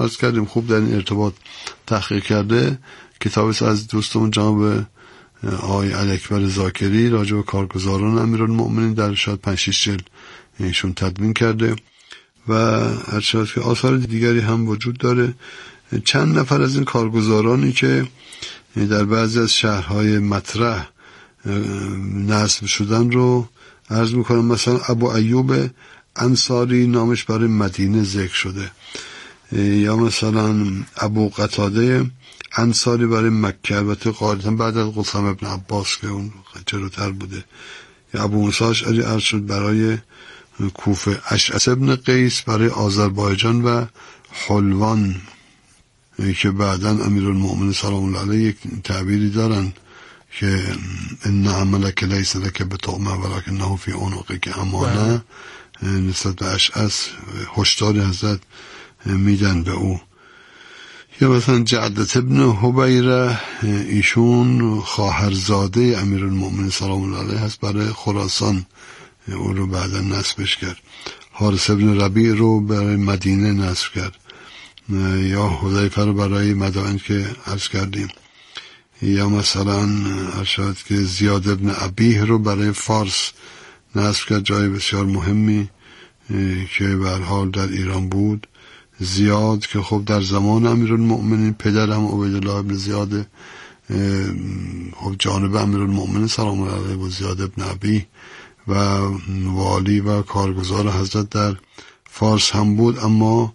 عرض کردیم خوب در این ارتباط تحقیق کرده. کتابی از دوستمون جناب آقای علی‌اکبر ذاکری راجع به کارگزاران امیرالمؤمنین در شاید 5-6 جلد ایشون تدوین کرده و هر شاید که آثار دیگری هم وجود داره. چند نفر از این کارگزارانی که در بعضی از شهرهای مطرح نصب شدن رو عرض میکنم. مثلا ابو ایوب انصاری نامش برای مدینه ذکر شده، یا مثلا ابو قتاده انصاری برای مکه، البته غالبا بعد از قاسم ابن عباس که اون جلوتر بوده، یا ابو موسی اشعری عرض شد برای کوفه، اشعث ابن قیس برای آذربایجان و حلوان که بعداً امیرالمؤمنین سلام الله علیه یک تعبیری دارن که ان عملک لیس لک بطعمه ولکنه فی عنقک امانه، نسبت به اشعث هشدار حضرت میدن به او. یا مثلا جعدت ابن حبیره، ایشون خواهرزاده امیرالمؤمنین سلام الله علیه هست، برای خراسان او رو بعدا نصبش کرد. حارث ابن ربیع رو برای مدینه نصب کرد، یا حذیفه رو برای مدائن که عرض کردیم، یا مثلا ارشاد که زیاد ابن ابیه رو برای فارس نصب کرد، جای بسیار مهمی که به هر حال در ایران بود. زیاد که خب در زمان امیرالمؤمنین پدر هم عبیدالله ابن زیاد خب جانب امیرالمؤمنین سلام الله علیه و زیاد ابن ابی و والی و کارگزار حضرت در فارس هم بود، اما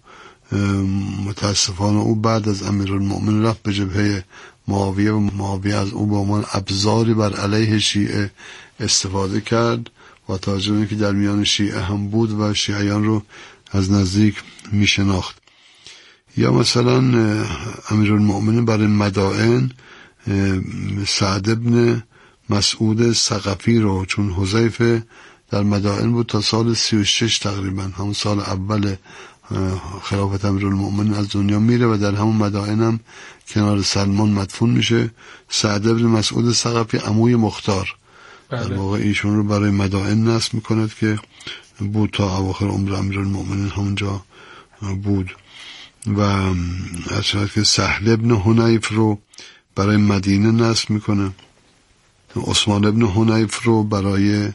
متاسفانه او بعد از امیرالمؤمنین رفت به جبهه معاویه و معاویه از او به عنوان ابزاری بر علیه شیعه استفاده کرد و توجه به اینکه در میان شیعه هم بود و شیعیان رو از نزدیک می شناخت. یا مثلا امیرالمؤمنین برای مدائن سعد ابن مسعود ثقفی رو، چون حذیفه در مدائن بود تا سال 36 تقریبا، همون سال اول خلافت امیرالمؤمنین از دنیا میره و در همون مدائن هم کنار سلمان مدفون میشه. سعد ابن مسعود ثقفی عموی مختار در واقع ایشون رو برای مدائن نصب میکند که بود تا اواخر عمر امیرالمؤمنین همونجا بود. و اشاره که سهل ابن حنیف رو برای مدینه نصب میکنه، عثمان ابن حنیف رو برای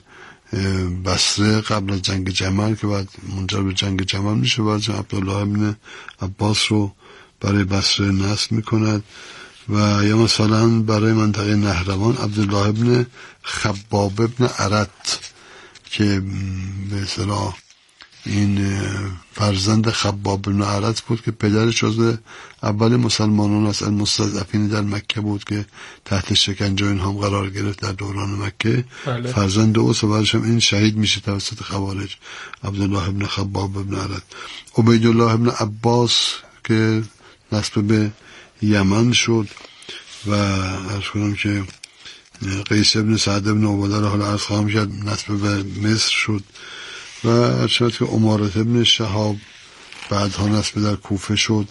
بصره قبل از جنگ جمل که بعد منجر به جنگ جمل میشه، بعد عبدالله ابن عباس رو برای بصره نصب میکند. و یا مثلا برای منطقه نهروان عبدالله ابن خباب ابن عرط که به اصطلاح این فرزند خباب ابن عرط بود که پدرش از اول مسلمانان از المستضعفین در مکه بود که تحت شکنجه این هم قرار گرفت در دوران مکه. بله. فرزند اوست و بعدش هم این شهید میشه توسط خوارج، عبدالله ابن خباب ابن عرط. عبیدالله ابن عباس که نسب به یمن شد و عرض کنم که قیس ابن سعد ابن عباده را حالا عرض خواهم کرد نسب به مصر شد. و ارشاد که امارت ابن شهاب بعدها نسب در کوفه شد.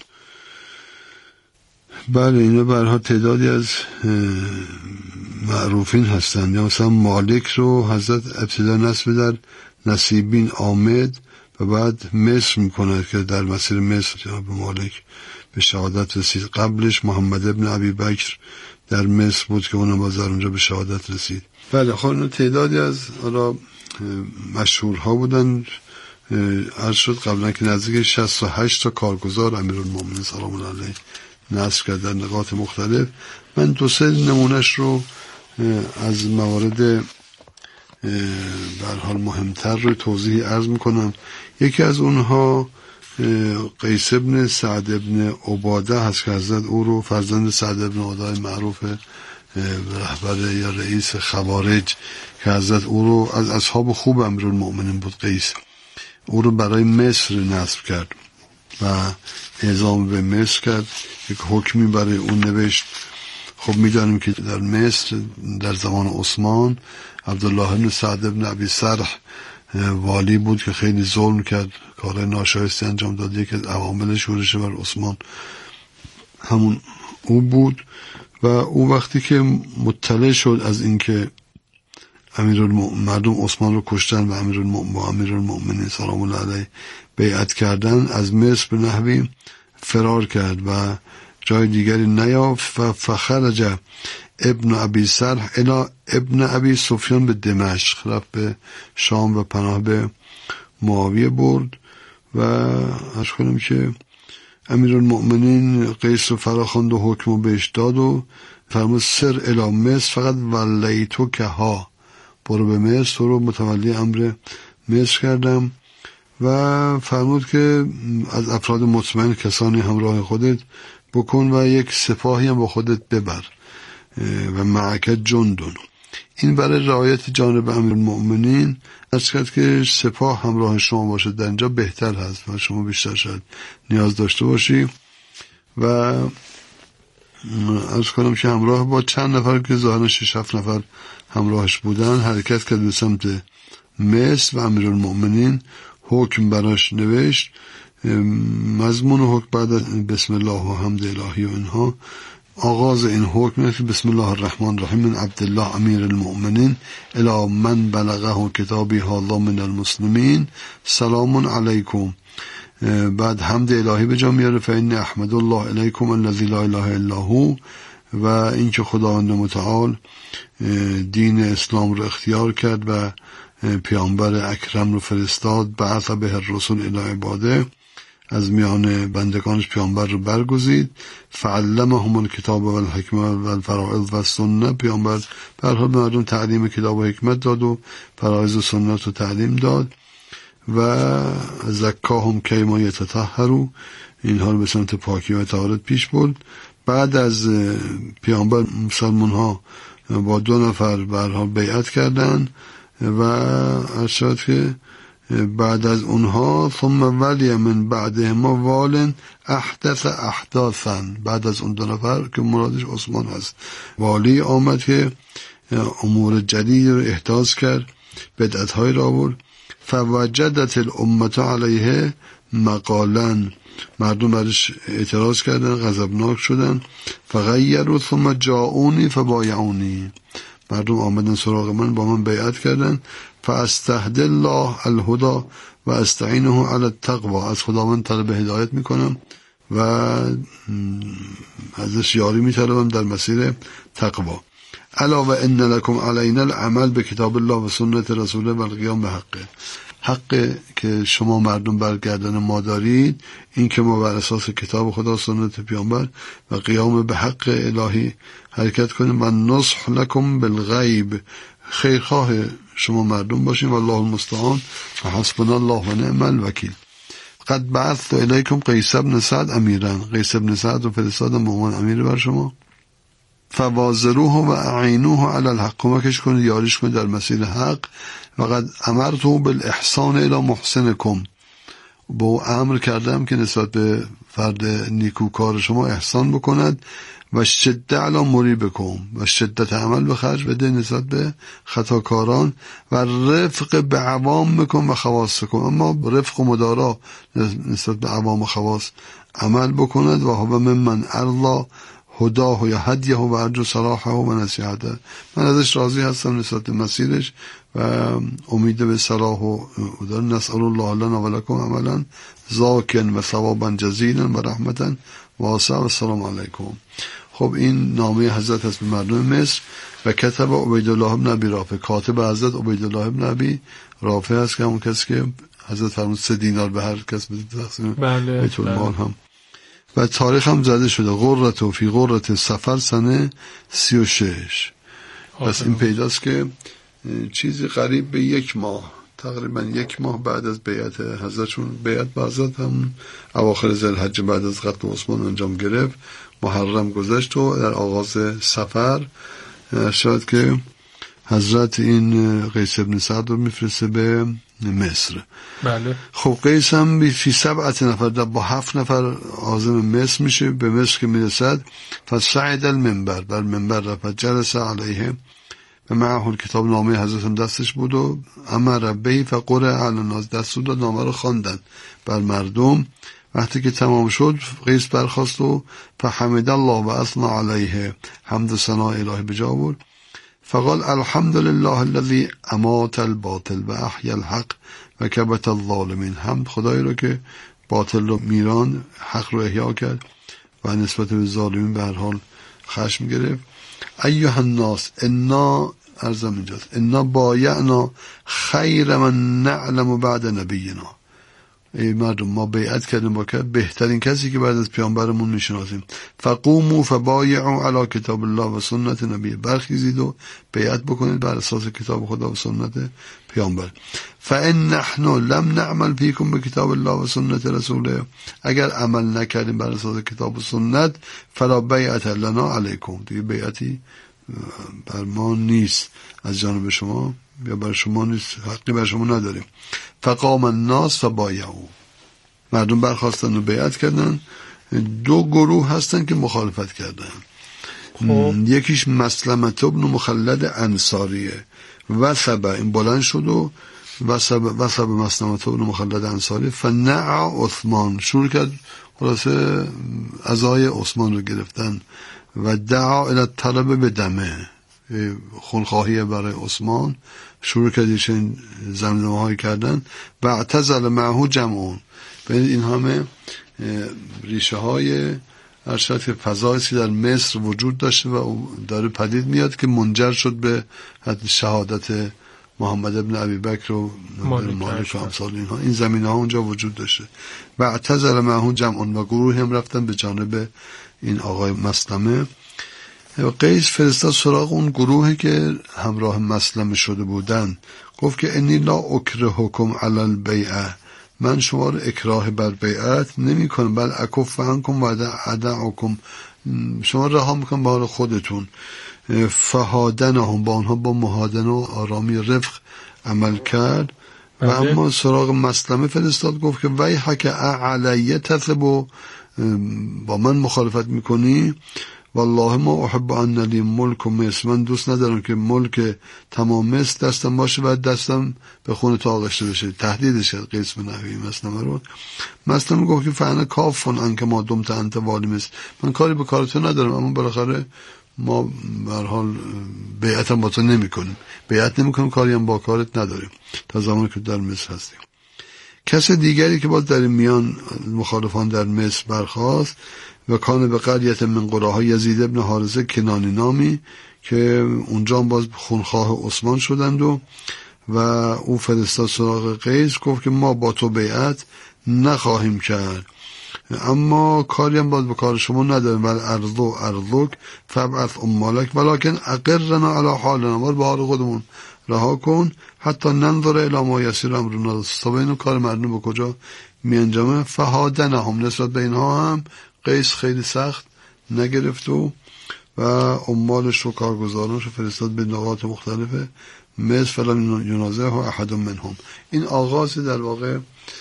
بله اینا برها تعدادی از معروفین هستند. یا مثلا مالک رو حضرت ابتدا نسب در نصیبین آمد و بعد مصر میکند که در مسیر مصر جناب مالک به شهادت رسید. قبلش محمد ابن ابی بکر در مصر بود که اونم باز اونجا به شهادت رسید. بله خب اینا تعدادی از حالا مشهورها بودن. عرض شد قبلا که نزدیک 68 تا کارگزار امیرالمؤمنین سلام الله علیه نصب کرد در نقاط مختلف. من 2-3 نمونش رو از موارد به هر حال مهمتر رو توضیح عرض میکنم. یکی از اونها قیس ابن سعد ابن عباده هست که حضرت او رو فرزند سعد ابن عباده معروف رهبر یا رئیس خوارج که حضرت او رو از اصحاب خوب امیرالمؤمنین بود، قیس او رو برای مصر نصب کرد و اعزام به مصر کرد، یک حکمی برای اون نوشت. خب میدانیم که در مصر در زمان عثمان عبدالله بن سعد بن ابی سرح والی بود که خیلی ظلم کرد، کار ناشایسته انجام داد. یکی از عوامل شورش بر عثمان همون او بود. و او وقتی که مطلع شد از اینکه مردم عثمان رو کشتن و امیرالمؤمنین سلام الله علیه بیعت کردن، از مصر به نحوی فرار کرد و جای دیگری نیافت و فخرج ابن ابی سرح الی ابن ابی سفیان به دمشق، رفت به شام و پناه به معاویه برد و عرض کنم که امیرالمؤمنین قیس رو فراخواند و حکم رو بهش داد و فرمود سر الی مصر فقط ولیتو که ها، برو به مصر، تو رو متولی امر مصر کردم و فرمود که از افراد مطمئن کسانی همراه خودت بکن و یک سپاهی هم با خودت ببر و معک جندون. این برای رعایت جانب امیرالمؤمنین عرض کرد که سپاه همراه شما باشه در اینجا بهتر هست و شما بیشتر شاید نیاز داشته باشی و عرض کنم که همراه با چند نفر که ظاهرا 6-7 نفر همراهش بودن حرکت کرد به سمت مصر و امیرالمؤمنین حکم براش نوشت. مضمون حکم بعد بسم الله و حمد الهی و اینها آغاز این حکم است: بسم الله الرحمن الرحیم من عبدالله امیر المؤمنین الی من بلغه کتابی هذا من المسلمین سلام علیکم. بعد حمد الهی به جا میاره: فإنی احمد الله الیکم الذی لا اله الا هو، و اینکه خداوند متعال دین اسلام رو اختیار کرد و پیامبر اکرم رو فرستاد، بعث به الرسول الی عباده، از میان بندگانش پیامبر رو برگزید، فعلمهم الکتاب و الحکمه و الفرائض و السنه، پیامبر به هر حال مردم تعلیم کتاب و حکمت داد و فرائض و سنت رو تعلیم داد و زکاهم کیما یتطهروا، اینها رو به سمت پاکی و طهارت پیش برد. بعد از پیامبر مسلمان ها با 2 نفر به هر حال بیعت کردن و ارشاد که بعد از اونها ثم ولی من بعدهما والن احدث احداثا، بعد از اون 2 نفر که مرادش عثمان هست، والی آمد که امور جدید رو احداث کرد، بدعت های را آورد. فوجدت الامه علیه مقالا، مردم برش اعتراض کردن، غضبناک شدن. فغیروا ثم جاءونی فبایعونی، مردم آمدن سراغ من، با من بیعت کردن. فاستهدی الله الهدى و استعینه علی التقوى، از خداوند طلب هدایت میکنم و ازش یاری میطلبم در مسیر تقوا. الا و ان لکم علینا العمل به کتاب الله و سنت رسوله و القیام به حق که شما مردم برگردن ما دارید، این که ما بر اساس کتاب خدا سنت پیامبر و قیام به حق الهی حرکت کنیم و نصح لکم بالغیب، خیرخواه شما مردم باشیم. والله المستعان و حسبنا الله و نعم الوکیل. قد بعثت الیکم قیس بن سعد امیرا، قیس بن سعد رو فرستادم به عنوان امیر بر شما. فوازروه و اعینوه علی الحق، کمکش کنید، یاریش کنید در مسیر حق. و قد امرتو بالاحسان الی محسنکم، با امر کردم که نسبت به فرد نیکوکار شما احسان بکند. و شدت علی مریبکم، و شدت عمل به خرج بده نسبت به خطاکاران. و رفق به عوامکم و خواصکم، اما رفق و مدارا نسبت به عوام و خواص عمل بکند. و هو ممن ارضا هداه و هدیه و ارجو صلاحه و نصیحته، من ازش راضی هستم نسبت به مسیرش و امید به صلاح و دار. نسأل الله لنا و لکم عملا زاکن و ثوابا جزیلا و رحمتا واسعه و السلام علیکم. خب این نامه حضرت هست به مردم مصر. و کتب عبیدالله بن ابی رافع، کاتب حضرت عبیدالله بن ابی رافع هست که همون کسی که حضرت فرمود 3 دینار به هر کس بده تقسیم بیت المال هم. و تاریخ هم زده شده غرت و فی غرت صفر سنه 36. پس این پیداست که چیزی قریب به 1 ماه، تقریبا 1 ماه بعد از بیعت حضرتشون، بیعت با حضرت هم اواخر ذوالحجه بعد از قتل عثمان انجام گرفت، محرم گذشت و در آغاز سفر شاید که حضرت این قیس ابن سعد رو میفرسته به مصر. بله. خب قیس هم فی 7 نفر با 7 نفر عازم مصر میشه. به مصر که میرسد فصعد المنبر، بر منبر رفت، جلس علیه و معه الکتاب، نامه حضرت هم دستش بود و امر به فقرأ علی الناس، دستور داد نامه رو خواندن بر مردم. وقتی که تمام شد قیس برخاست و فحمد الله و اثنى علیه، حمد و ثنا الهی به جا آورد. فقال الحمد لله الذي امات الباطل و احیا الحق و کبت الظالمین، حمد خدایی رو که باطل رو میران، حق رو احیا کرد و نسبت به ظالمین به هر حال خشم گرفت. ایها الناس انا، ارزم اینجاست، انا بایعنا خیر من نعلم بعد نبینا. ای مردم، ما بیعت کردیم با بهترین کسی که بعد از پیامبرمون میشناسیم. فقوموا فبایعوا علی کتاب الله و سنت نبی، برخیزید و بیعت بکنید بر اساس کتاب خدا و سنت پیامبر. فان نحن لم نعمل فیکم بکتاب الله و سنت رسوله، اگر عمل نکردیم بر اساس کتاب و سنت، فلا بیعت لنا علیکم، دیگه بیعتی بر ما نیست از جانب شما، یا بر شما نیست، حقی بر شما نداریم. فقام الناس فبایعوا، مردم برخواستن و بیعت کردن. دو گروه هستن که مخالفت کردن. یکیش مسلمة ابن مخلد انصاریه، وثب، این بلند شد و وثب مسلمة ابن مخلد انصاری، فنع عثمان، شروع کرد خلاصه عزای عثمان رو گرفتن و دعا الی الطلب بدمه، خونخواهی برای عثمان شروع کردیشن زمینه هایی کردن. و اعتزل معه جمعون، ببینید این همه ریشه های ارشد که فضایسی در مصر وجود داشته و داره پدید میاد که منجر شد به شهادت محمد ابن ابی بکر و مالک و امثال اینها. این زمینه ها اونجا وجود داشته. و اعتزل معه جمعون، و گروه هم رفتن به جانب این آقای مسلمه. قیس فرستاد سراغ اون گروهی که همراه مسلمه شده بودن، گفت که انی لا اکرهکم علی البیعه، من شما رو اکراه بر بیعت نمی کنم، بل اکف عنکم و ادعکم، شما رها میکنم به حال خودتون. فهادنهم، با آنها با محادن و آرامی رفق عمل کرد. و اما سراغ مسلمه فرستاد، گفت که ویحک علیه تثب، با من مخالفت میکنی، والله ما احب ان لی ملک و مصر، من دوست ندارم که ملک تمام مصر دستم باشه و دستم به خون تو آغشته بشه. تهدیدش کرد قیس بن نحوی مسلمه رو. مسلمه گفت که فانا کافن انک ما دمت انت والی مصر، من کاری به کار تو ندارم، اما بالاخره ما به هر حال بیعت با تو نمی‌کنیم، بیعت نمی‌کنیم، کاری هم با کارت نداریم تا زمانی که در مصر هستیم. کس دیگری که باز در میان مخالفان در مصر برخاست و کان به قریت من قراهای یزید ابن حارثه کنانی نامی، که اونجا باز خونخواه عثمان شدند و او فرستاد سراغ قیس، گفت که ما با تو بیعت نخواهیم کرد، اما کاری هم باز به کار شما نداریم، ولی ارضو ارضوک فبعث مالک ولکن اقرنا علی حالنا، ما به حال خودمون رها کن، حتی ننظر الی ما یسیر امرنا، تا ببینیم کار مردم به کجا می انجامه. فهادنهم، نسبت به اینها هم قیس خیلی سخت نگرفت و عمالش و کارگزارانش رو فرستاد به نقاط مختلف مصر، فلم ینازعه احد منهم. این آغاز در واقع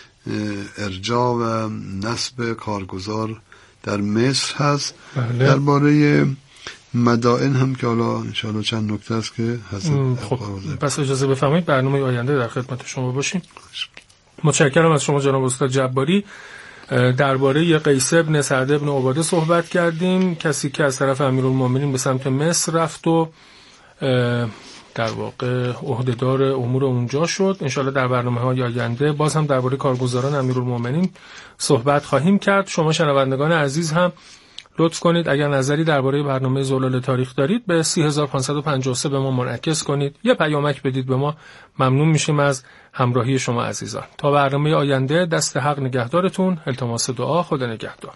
ارجاع و نصب کارگزار در مصر هست. بله. درباره مدائن هم که حالا انشاءالله چند نکته است که هست. خب پس اجازه بفرمایید برنامه آینده در خدمت شما باشیم. متشکرم از شما جناب استاد جباری. درباره قیس بن سعد بن عباده صحبت کردیم، کسی که از طرف امیرالمومنین به سمت مصر رفت و در واقع عهدهدار امور اونجا شد. انشاءالله در برنامه‌های آینده باز هم درباره کارگزاران امیرالمومنین صحبت خواهیم کرد. شما شنوندگان عزیز هم لطف کنید اگر نظری درباره برنامه زلال تاریخ دارید به 3553 به ما منعکس کنید، یه پیامک بدید به ما، ممنون میشیم از همراهی شما عزیزان. تا برنامه آینده دست حق نگهدارتون، التماس دعا، خدا نگهدار.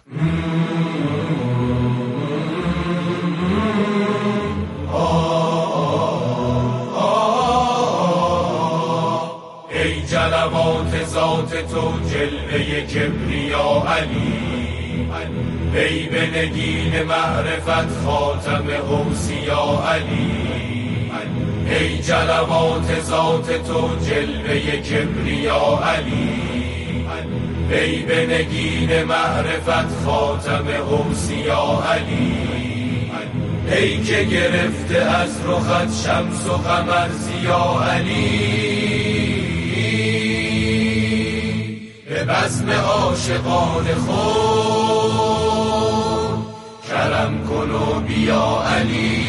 ای جلوات ذات تو جلوه کبریا علی، ای به نگین معرفت خاتم اوصیا علی، ای جلوات ذات تو جلوه کبریا علی، ای به نگین معرفت خاتم اوصیا علی، ای که گرفته از رخت شمس و قمر ضیا علی، به بزم عاشقان خود کرم کن و بیا علی.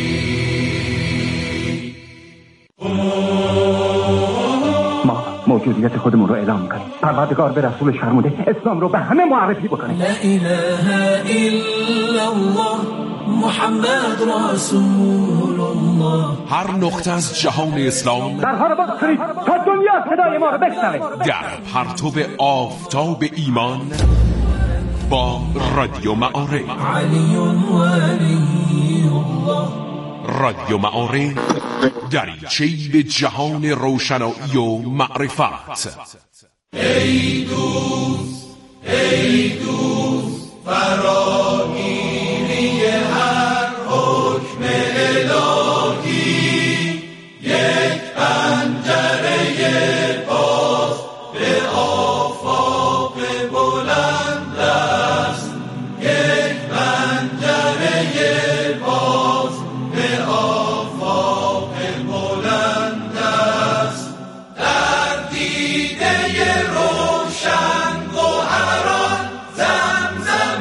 ما موجود هویت خودمون رو اعلام میکنیم. پروردگار به رسول فرموده اسلام رو به همه معرفی بکنه. لا اله الا الله محمد رسول الله. هر نقطه از جهان اسلام درها رو باز کنید تا دنیا صدای ما رو بشنوه. در پرتو آفتاب ایمان با رادیو معارف. علی ولی الله. رادیو معارف دریچه‌ای به جهان روشنایی و معرفت. ای دوست ای دوست فراگیری هر حکم الهی، یک پنجره باز به آفاق بلند است، یک پنجره باز به آفاق بلند است. در دیده روشن گوهران زمزم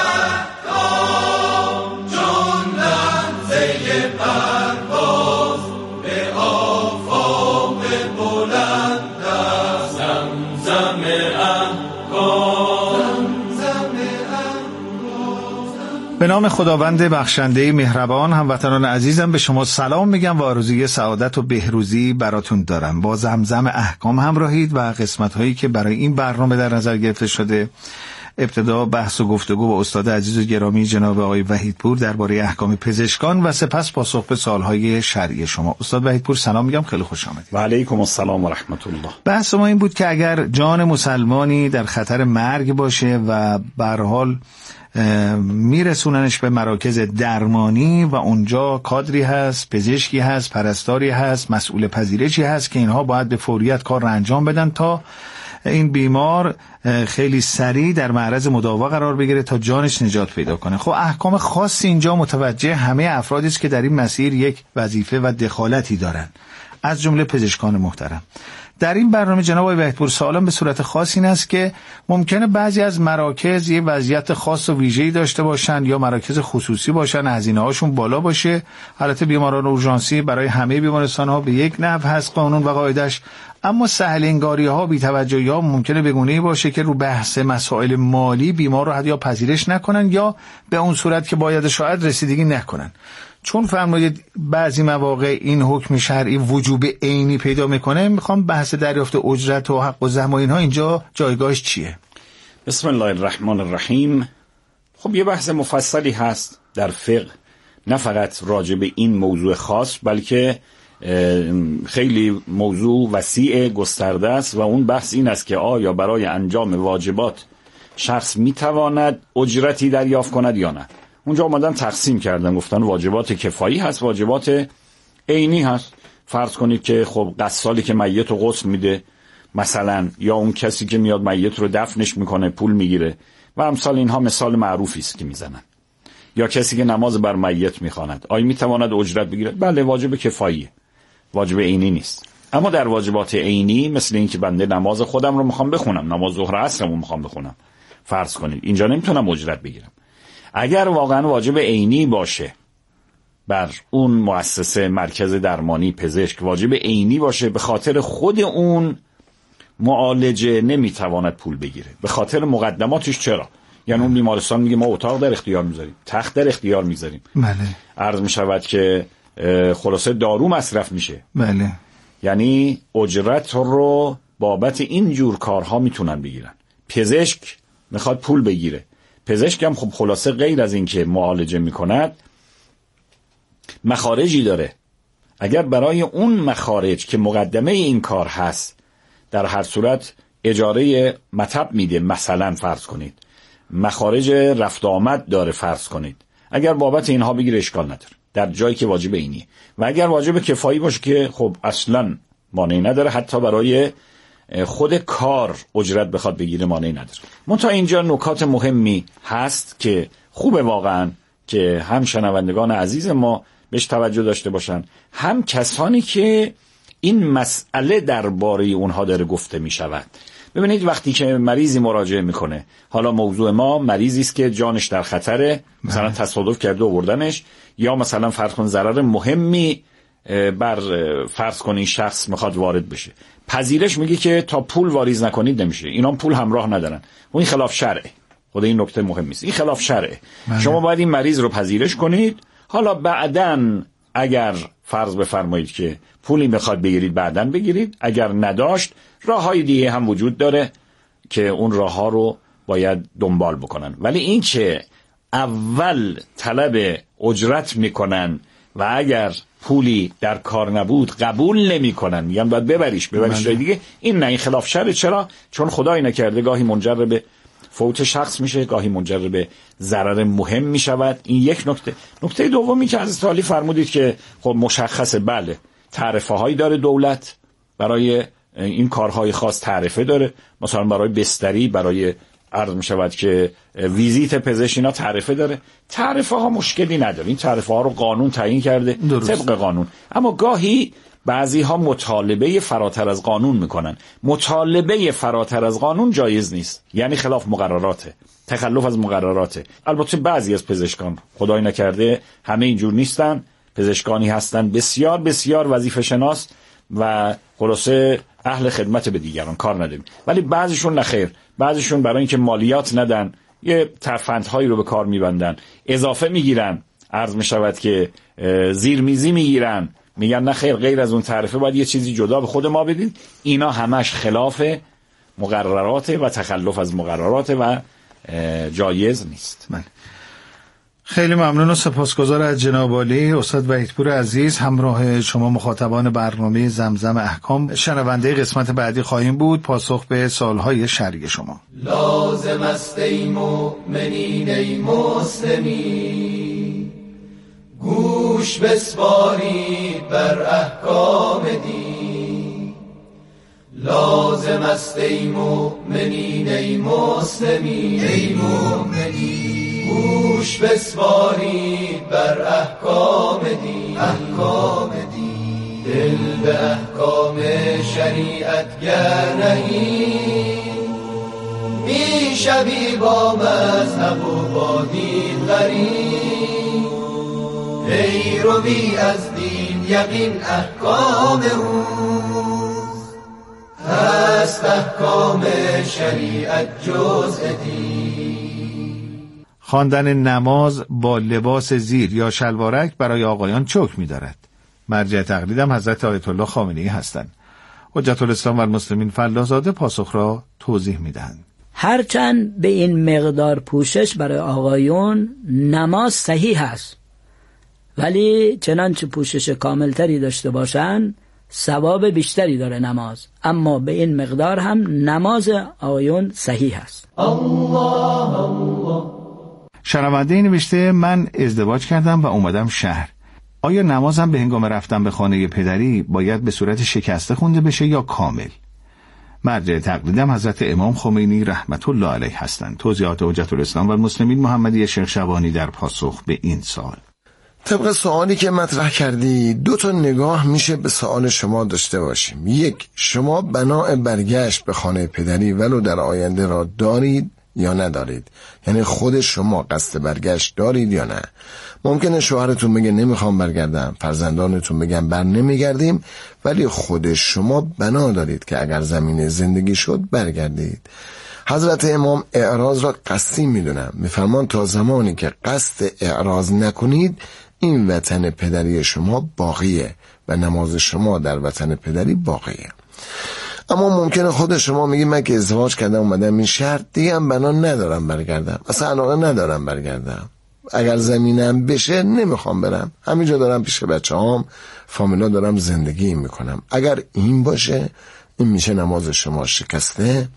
احکام، چون لحظه پرواز به آفاق بلند است. زمزم احکام، زمزم احکام. به نام خداوند بخشنده مهربان، هموطنان عزیزم به شما سلام میگم و آرزوی سعادت و بهروزی براتون دارم. با زمزم احکام همراهید و قسمت هایی که برای این برنامه در نظر گرفته شده. ابتدا بحث و گفتگو با استاد عزیز و گرامی جناب آقای وحیدپور درباره احکام پزشکان و سپس پاسخ به سوالهای شرعی شما. استاد وحیدپور سلام میگم، خیلی خوش آمدید. و علیکم السلام و رحمت الله. بحث ما این بود که اگر جان مسلمانی در خطر مرگ باشه و به هر حال میرسوننش به مراکز درمانی و اونجا کادری هست، پزشکی هست، پرستاری هست، مسئول پذیرشی هست که اینها باید به فوریت کار را انجام بدن تا این بیمار خیلی سریع در معرض مداوا قرار بگیره تا جانش نجات پیدا کنه. خب احکام خاصی اینجا متوجه همه افرادی است که در این مسیر یک وظیفه و دخالتی دارن، از جمله پزشکان محترم. در این برنامه جناب آقای وحیدپور سوالم به صورت خاص این است که ممکنه بعضی از مراکز یه وضعیت خاص و ویژه‌ای داشته باشن یا مراکز خصوصی باشن، هزینه‌هاشون بالا باشه. البته بیماران اورژانسی برای همه بیمارستان‌ها به یک نحو هست قانون و قاعدش، اما سهل‌انگاری‌ها، بی‌توجهی‌ها ممکنه به گونه‌ای باشه که رو بحث مسائل مالی بیمار رو حتی یا پذیرش نکنن یا به اون صورت که باید شاید رسیدگی نکنن. چون فرمودید بعضی مواقع این حکم شرعی وجوب عینی پیدا میکنه، میخوام بحث دریافت اجرت و حق و زحم و اینها اینجا جایگاهش چیه؟ بسم الله الرحمن الرحیم. خب یه بحث مفصلی هست در فقه، نه فقط راجع به این موضوع خاص بلکه خیلی موضوع وسیع گسترده است و اون بحث این است که آیا برای انجام واجبات شخص میتواند اجرتی دریافت کند یا نه. اونجا آمدن تقسیم کردن، گفتن واجبات کفایی هست، واجبات عینی هست. فرض کنید که خب غسالی که میت رو غسل میده مثلا، یا اون کسی که میاد میت رو دفنش میکنه پول میگیره و امثال اینها مثال معروفی است که میزنن، یا کسی که نماز بر میت میخواند، آیا میتواند اجرت بگیره؟ بله، واجب کفاییه، واجب عینی نیست. اما در واجبات عینی مثل این که بنده نماز خودم رو میخوام بخونم، نماز ظهر عصرمو میخوام بخونم، فرض کنید اینجا نمیتونم اجرت بگیرم. اگر واقعا واجب عینی باشه بر اون مؤسسه، مرکز درمانی، پزشک واجب عینی باشه، به خاطر خود اون معالجه نمیتواند پول بگیره، به خاطر مقدماتش. چرا؟ یعنی اون بیمارستان میگه ما اتاق در اختیار میذاریم، تخت در اختیار میذاریم، بله. عرض میشود که خلاصه دارو مصرف میشه، بله. یعنی اجرت رو بابت این جور کارها میتونن بگیرن. پزشک میخواد پول بگیره، پزشک هم خب خلاصه غیر از این که معالجه میکند مخارجی داره. اگر برای اون مخارج که مقدمه این کار هست در هر صورت اجاره مطب میده، مثلا فرض کنید مخارج رفت آمد داره فرض کنید، اگر بابت اینها بگیره اشکال نداره در جایی که واجب اینی. و اگر واجب کفایی باشه که خب اصلا مانعی نداره، حتی برای خود کار اجرت بخواد بگیره مانعی نداره. منتها اینجا نکات مهمی هست که خوبه واقعا که هم شنوندگان عزیز ما بهش توجه داشته باشن، هم کسانی که این مسئله درباره اونها داره گفته می شود. ببینید وقتی که مریضی مراجعه میکنه، حالا موضوع ما مریضی است که جانش در خطره، مثلا تصادف کرده و آوردنش، یا مثلا فرض کن ضرر مهمی بر فرض کنین شخص میخواد وارد بشه. پذیرش میگه که تا پول واریز نکنید نمیشه، اینا پول همراه ندارن و این خلاف شرعه. خود این نکته مهم است، این خلاف شرعه. شما باید این مریض رو پذیرش کنید، حالا بعدن اگر فرض بفرمایید که پولی میخواد بگیرید بعدن بگیرید، اگر نداشت راههای دیگه هم وجود داره که اون راهها رو باید دنبال بکنن. ولی این که اول طلب اجرت میکنن و اگر پولی در کار نبود قبول نمیکنن، میگن باید ببریش جای دیگه، این نه، این خلاف شرع. چرا؟ چون خدای نکرده گاهی منجر به فوت شخص میشه، گاهی منجر به ضرر مهم میشود. این یک نکته. نکته دومی که حضرت عالی فرمودید که خب مشخصه، بله تعرفه هایی داره دولت برای این کارهای خاص، تعرفه داره، مثلا برای بستری، برای عرض می شود که ویزیت پزشک، اینا تعرفه داره. تعرفه ها مشکلی نداره، این تعرفه ها رو قانون تعیین کرده طبق قانون. اما گاهی بعضی ها مطالبه فراتر از قانون میکنن. مطالبه فراتر از قانون جایز نیست، یعنی خلاف مقرراته، تخلف از مقرراته. البته بعضی از پزشکان، خدای نکرده همه اینجور نیستن، پزشکانی هستن بسیار بسیار وظیفه شناس و خلاصه اهل خدمت به دیگران، کار نداریم. ولی بعضیشون نخیر، بعضیشون برای اینکه مالیات ندن یه ترفندهایی رو به کار میبندن، اضافه میگیرن، عرض میشود که زیرمیزی میگیرن، میگن نخیر غیر از اون تعرفه باید یه چیزی جدا به خود ما بدین. اینا همش خلاف مقررات و تخلف از مقررات و جایز نیست. خیلی ممنون و سپاسگزار از جناب عالی. استاد وحیدپور عزیز همراه شما مخاطبان برنامه زمزم احکام شنونده قسمت بعدی خواهیم بود. پاسخ به سوالهای شرعی شما. لازم است ای مؤمنین ای مسلمین، گوش بسپارید بر احکام دین. لازم است ای مؤمنین ای مسلمین ای مؤمنین، گوش بسپارید بر احکام دین. احکام دین دل به احکام شریعت گر نهید، می شوی با مذهب و با دین غریب. پیروی از دین یقین احکام اوست، هست احکام شریعت جزء دین. خواندن نماز با لباس زیر یا شلوارک برای آقایان چه حکمی دارد؟ مرجع تقلیدم حضرت آیت الله خامنه‌ای هستند. حجت الاسلام و المسلمین فلاح‌زاده پاسخ را توضیح می‌دهند. هرچند به این مقدار پوشش برای آقایون نماز صحیح است، ولی چنانچه پوشش کاملتری داشته باشند ثواب بیشتری داره نماز، اما به این مقدار هم نماز آقایون صحیح است. الله الله. شنونده نوشته من ازدواج کردم و اومدم شهر. آیا نمازم به هنگام رفتن به خانه پدری باید به صورت شکسته خونده بشه یا کامل؟ مرجع تقلیدم حضرت امام خمینی رحمت الله علیه هستند. توضیحات حجت الاسلام و المسلمین محمدی شیخ شبانی در پاسخ به این سوال. طبق سوالی که مطرح کردی، دو تا نگاه میشه به سوال شما داشته باشیم. یک، شما بنای برگشت به خانه پدری ولو در آینده را دارید یا ندارید؟ یعنی خود شما قصد برگشت دارید یا نه؟ ممکنه شوهرتون بگه نمیخوام برگردم، فرزندانتون بگن بر نمیگردیم، ولی خود شما بنا دارید که اگر زمین زندگی شد برگردید. حضرت امام اعراض را قصدی میدونن، میفرمان تا زمانی که قصد اعراض نکنید این وطن پدری شما باقیه و نماز شما در وطن پدری باقیه. اما ممکنه خود شما میگی من که ازدواج کردم اومدم این شهر دیگه هم بنا ندارم برگردم، اصلا علاقه ندارم برگردم، اگر زمینم بشه نمیخوام برم، همینجا دارم پیش بچه‌هام فامیلا دارم زندگی میکنم. اگر این باشه این میشه نماز شما شکسته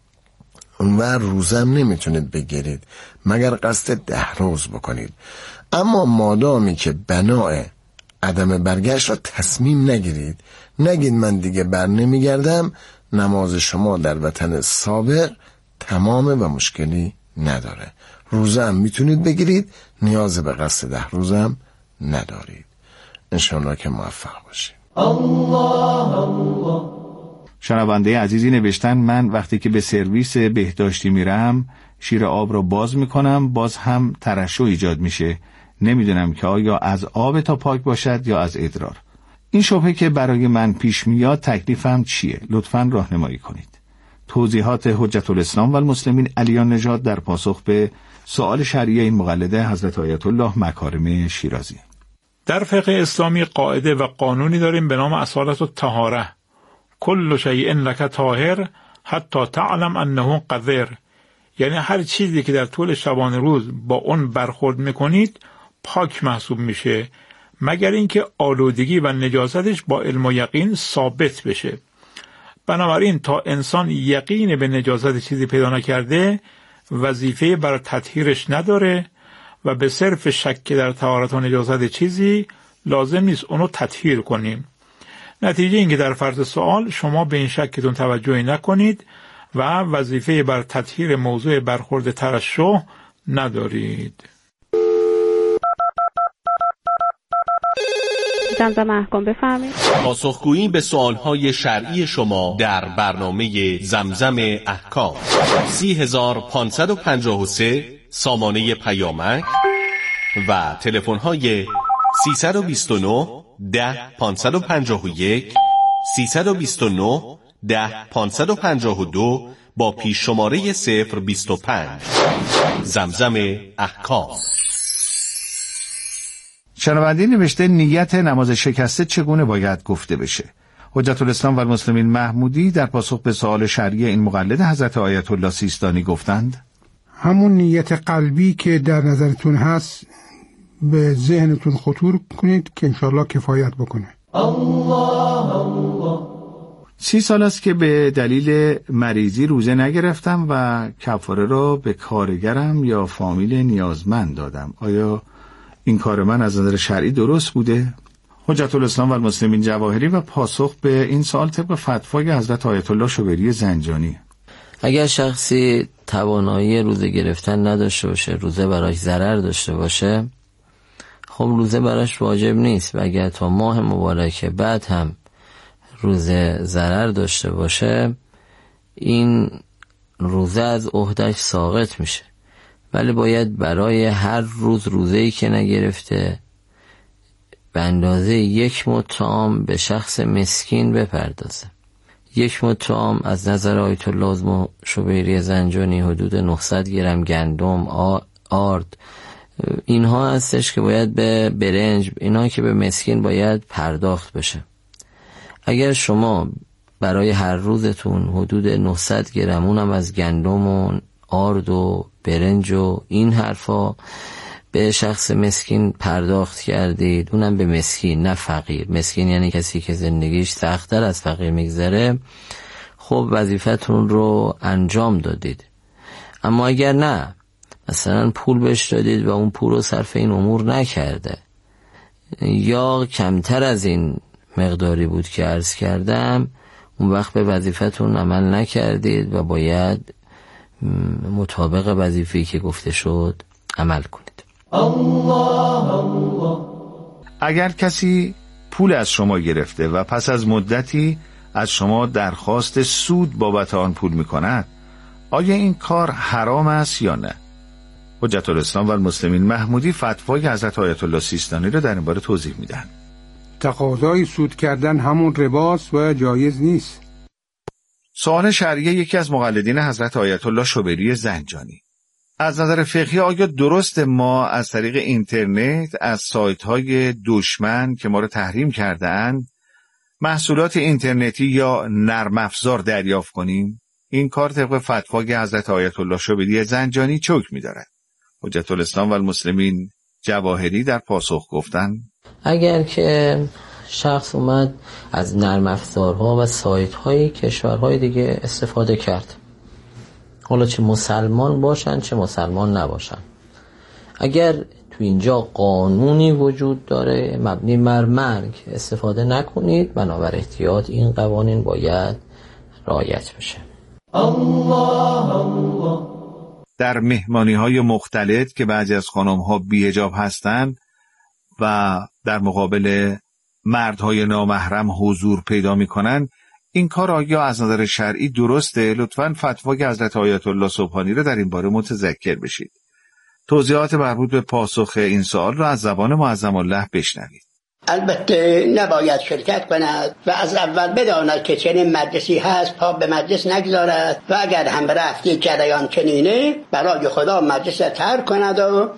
و روزم نمیتونید بگیرید مگر قصد 10 روز بکنید. اما مادامی که بنای عدم برگشت را تصمیم نگیرید، نگید من دیگه بر نمیگردم، نماز شما در وطن سابق تمامه و مشکلی نداره. روزه هم میتونید بگیرید، نیاز به قصد 10 روزم ندارید. انشاءالله که موفق باشید. الله الله. شنونده عزیزی نوشتن من وقتی که به سرویس بهداشتی میرم شیر آب را باز میکنم، باز هم ترشح ایجاد میشه. نمیدونم که آیا از آب تا پاک باشد یا از ادرار. این شبهه که برای من پیش میاد تکلیفم چیه؟ لطفاً راهنمایی کنید. توضیحات حجت الاسلام و المسلمین علیان نژاد در پاسخ به سوال شرعی این مقلده حضرت آیت الله مکارم شیرازی. در فقه اسلامی قاعده و قانونی داریم به نام اصالت الطهاره. کل شیء لک طاهر حتی تعلم انه قذر. یعنی هر چیزی که در طول شبانه روز با اون برخورد میکنید پاک محسوب میشه، مگر اینکه آلودگی و نجاستش با علم و یقین ثابت بشه. بنابراین تا انسان یقین به نجاست چیزی پیدا نکرده وظیفه برای تطهیرش نداره و به صرف شک در طهارت و نجاست چیزی لازم نیست اونو تطهیر کنیم. نتیجه این که در فرض سوال شما به این شکتون توجهی نکنید و وظیفه بر تطهیر موضوع برخورد ترشح ندارید. زمزم احکام بفرمایید. پاسخگویی به سوالهای شرعی شما در برنامه زمزم احکام 30553 سامانه پیامک و تلفن‌های 329 10 551 329 10 552 با پیش شماره 025. زمزم احکام. شنونده نوشته نیت نماز شکسته چگونه باید گفته بشه؟ حجت الاسلام و المسلمین محمودی در پاسخ به سوال شرعی این مقلد حضرت آیت الله سیستانی گفتند همون نیت قلبی که در نظرتون هست به ذهنتون خطور کنید که انشاءالله کفایت بکنه. الله 30 سال است که به دلیل مریضی روزه نگرفتم و کفاره را به کارگرم یا فامیل نیازمند دادم. آیا این کار من از نظر شرعی درست بوده؟ حجت الاسلام و المسلمین جواهری و پاسخ به این سوال طبق فتوای حضرت آیت الله شوبری زنجانی. اگر شخصی توانایی روزه گرفتن نداشته باشه، روزه براش ضرر داشته باشه، خب روزه براش واجب نیست و اگر تا ماه مبارک بعد هم روزه ضرر داشته باشه این روزه از عهده‌اش ساقط میشه، ولی باید برای هر روز روزه‌ای که نگرفته به اندازه 1 مد طعام به شخص مسکین بپردازه. 1 مد طعام از نظر آیت الله شوبری زنجانی حدود 900 گرم گندم، آرد، اینها هستش که باید به برنج، اینها که به مسکین باید پرداخت بشه. اگر شما برای هر روزتون حدود 900 گرم اونم از گندم و آرد و برنج و این حرفا به شخص مسکین پرداخت کردید، اونم به مسکین نه فقیر، مسکین یعنی کسی که زندگیش سخت‌تر از فقیر میگذره، خب وظیفتون رو انجام دادید. اما اگر نه، مثلا پول بهش دادید و اون پول رو صرف این امور نکرده یا کمتر از این مقداری بود که عرض کردم، اون وقت به وظیفتون عمل نکردید و باید مطابق وظیفه‌ای که گفته شد عمل کنید. اگر کسی پول از شما گرفته و پس از مدتی از شما درخواست سود بابت آن پول می‌کند، آیا این کار حرام است یا نه؟ حجت الاسلام و المسلمین محمودی فتوای حضرت آیت الله سیستانی را در این باره توضیح میدن. تقاضای سود کردن همون رباست و جایز نیست. سوال شرعی یکی از مقلدین حضرت آیت الله شوبری زنجانی: از نظر فقهی آیا درست ما از طریق اینترنت از سایت‌های دشمن که ما رو تحریم کرده‌اند محصولات اینترنتی یا نرم افزار دریافت کنیم؟ این کار طبق فتوای حضرت آیت الله شوبری زنجانی چوک می‌دارد. حجت الاسلام و المسلمین جواهری در پاسخ گفتند اگر که شخص اومد از نرم افزارها و سایت‌های کشورهای دیگه استفاده کرد، حالا چه مسلمان باشن چه مسلمان نباشن، اگر تو اینجا قانونی وجود داره مبنی بر مرگ استفاده نکنید، بنابر احتیاط این قوانین باید رعایت بشه. الله در مهمانی‌های مختلط که بعضی از خانم‌ها بی‌حجاب هستند و در مقابل مردهای نامحرم حضور پیدا می‌کنند، این کار آیا از نظر شرعی درسته؟ لطفاً فتوای حضرت آیت الله سبحانی را در این باره متذکر بشید. توضیحات مربوط به پاسخ این سوال را از زبان معظم الله بشنوید. البته نباید شرکت کند و از اول بداند که چنین مجلسی هست، پا به مجلس نگذارد و اگر هم رفت یک جریان چنینه برای خدا مجلس ترک کند و